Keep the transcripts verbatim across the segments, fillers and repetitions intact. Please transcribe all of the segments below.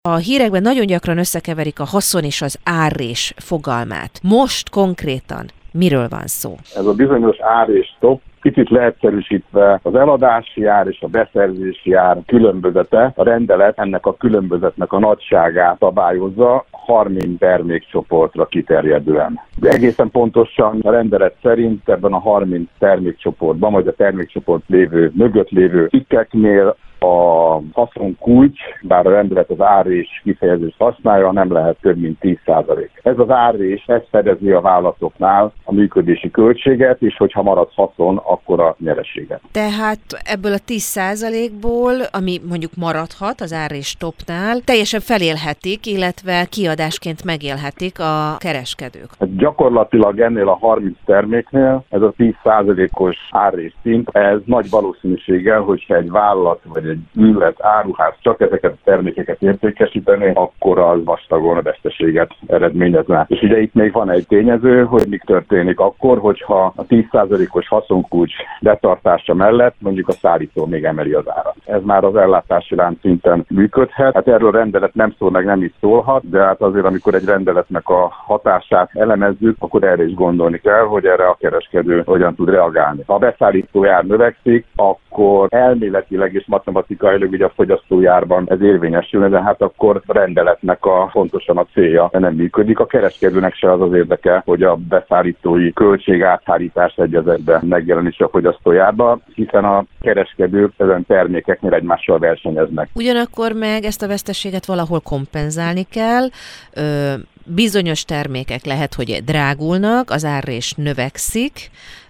A hírekben nagyon gyakran összekeverik a haszon és az árrés fogalmát. Most konkrétan miről van szó? Ez a bizonyos ár és stop, kicsit leegyszerűsítve az eladási ár és a beszerzési ár különbözete, a rendelet ennek a különbözetnek a nagyságát szabályozza harminc termékcsoportra kiterjedően. De egészen pontosan a rendelet szerint ebben a harminc termékcsoportban, vagy a termékcsoport lévő, mögött lévő cikkeknél a haszonkulcs, bár a rendelet az árrés kifejezést használja, nem lehet több mint tíz százalék. Ez az árrés, ez fedezi a vállalatoknál a működési költséget, és hogyha marad haszon, akkor a nyereséget. Tehát ebből a tíz százalékból, ami mondjuk maradhat az árrés topnál, teljesen felélhetik, illetve kiadásként megélhetik a kereskedők. Hát gyakorlatilag ennél a harminc terméknél ez a tíz százalékos árrés szint, ez nagy valószínűséggel, hogyha egy vállalat vagy egy üzlet, áruház csak ezeket a termékeket értékesíteni, akkor az vastagon a veszteséget eredményezne. És ugye itt még van egy tényező, hogy mi történik akkor, hogyha a tíz százalékos haszonkulcs betartása mellett mondjuk a szállító még emeli az árat. Ez már az ellátási lánc szinten működhet. Hát erről a rendelet nem szól, meg nem is szólhat, de hát azért, amikor egy rendeletnek a hatását elemezzük, akkor erre is gondolni kell, hogy erre a kereskedő hogyan tud reagálni. Ha a beszállító ár növekszik, akkor elméletileg és matematikailag ugye a fogyasztói árban ez érvényesül, de hát akkor a rendeletnek a fontosan a célja nem működik. A kereskedőnek se az az érdeke, hogy a beszállítói költség áthárítás egyezetben megjelenítse a fogyasztói árban, hiszen a kereskedők ezen termékeknél egymással versenyeznek. Ugyanakkor meg ezt a veszteséget valahol kompenzálni kell. Ö, bizonyos termékek lehet, hogy drágulnak, az árrés növekszik,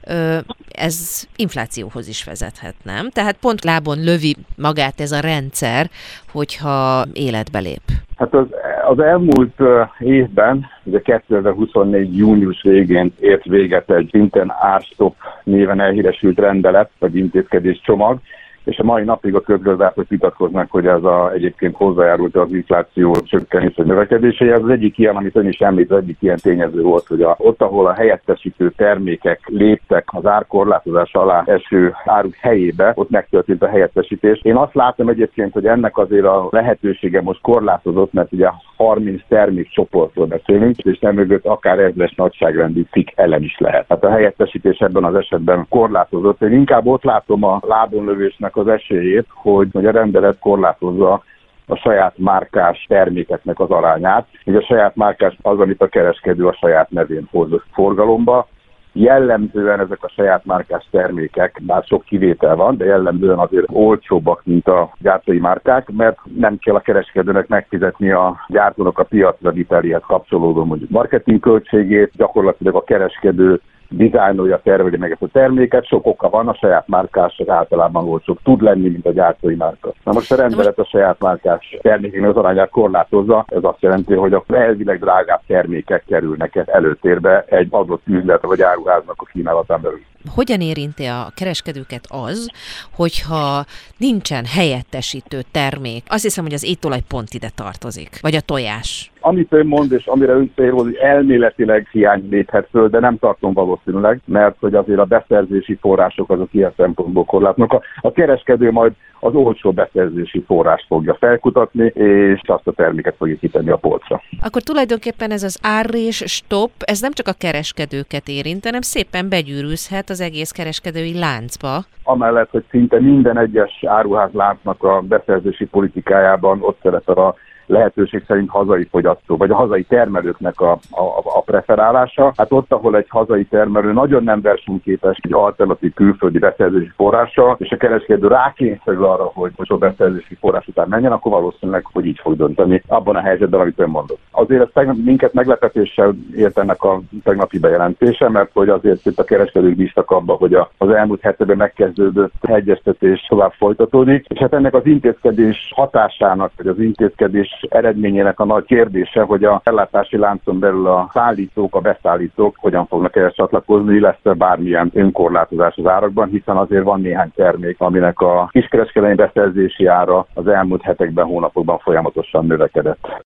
ez inflációhoz is vezethet, nem? Tehát pont lábon lövi magát ez a rendszer, hogyha életbe lép. Hát az, az elmúlt évben, ugye kétezer-huszonnégy június végén ért véget egy szinten árstop néven elhíresült rendelet, vagy intézkedés csomag, és a mai napig a közgazdászok vitatkoznak, hogy ez a, egyébként hozzájárult az infláció csökkenés vagy növekedéséhez. Az egyik ilyen, amit ön is említ, az egyik ilyen tényező volt, hogy a, ott, ahol a helyettesítő termékek léptek az árkorlátozás alá eső áruk helyébe, ott megtörtént a helyettesítés. Én azt látom egyébként, hogy ennek azért a lehetősége most korlátozott, mert ugye harminc termékcsoportról beszélünk, és nem mögött akár ezres nagyságrendű cikk elem is lehet. Hát a helyettesítés ebben az esetben korlátozott. Én inkább ott látom a lábonlövésnek az esélyét, hogy, hogy a rendelet korlátozza a saját márkás termékeknek az arányát. Ugye a saját márkás az, amit a kereskedő a saját nevén hoz forgalomba. Jellemzően ezek a saját márkás termékek, bár sok kivétel van, de jellemzően azért olcsóbbak, mint a gyártói márkák, mert nem kell a kereskedőnek megfizetni a gyártónak a piacra viteléhez kapcsolódó mondjuk marketing költségét, gyakorlatilag a kereskedő dizájnolja, terveli meg ezt a terméket, sok oka van, a saját márkás általában olcsóbb tud lenni, mint a gyártói márka. Na most a rendelet a saját márkás termékeknek az arányát korlátozza, ez azt jelenti, hogy a elvileg drágább termékek kerülnek előtérbe egy adott üzlet vagy áruháznak a kínálatán belül. Hogyan érinti a kereskedőket az, hogyha nincsen helyettesítő termék? Azt hiszem, hogy az étolaj pont ide tartozik, vagy a tojás. Amit ön mond, és amire ön célhoz, hogy elméletileg hiány léphet föl, de nem tartom valószínűleg, mert hogy azért a beszerzési források azok ilyen szempontból korlátnak. A, a kereskedő majd az olcsó beszerzési forrást fogja felkutatni, és azt a terméket fogja kitenni a polcra. Akkor tulajdonképpen ez az árrés stop, ez nem csak a kereskedőket érint, hanem szépen begyűrűzhet az egész kereskedői láncba. Amellett, hogy szinte minden egyes áruházláncnak a beszerzési politikájában ott szerepel a lehetőség szerint hazai fogyasztó, vagy a hazai termelőknek a, a, a preferálása. Hát ott, ahol egy hazai termelő nagyon nem versenyképes egy alternatív külföldi beszerzési forrása, és a kereskedő rákényszerül arra, hogy most a beszerzési forrás után menjen, akkor valószínűleg, hogy így fog dönteni abban a helyzetben, amit ön mondott. Azért ez tegnap, minket meglepetéssel ért ennek a tegnapi bejelentése, mert hogy azért itt a kereskedők bíztak abba, hogy a, az elmúlt hetekben megkezdődött egyeztetés tovább folytatódik, és hát ennek az intézkedés hatásának, vagy az intézkedés eredményének a nagy kérdése, hogy a ellátási láncon belül a szállítók, a beszállítók hogyan fognak ehhez csatlakozni, lesz-e bármilyen önkorlátozás az árakban, hiszen azért van néhány termék, aminek a kiskereskedelmi beszerzési ára az elmúlt hetekben, hónapokban folyamatosan növekedett.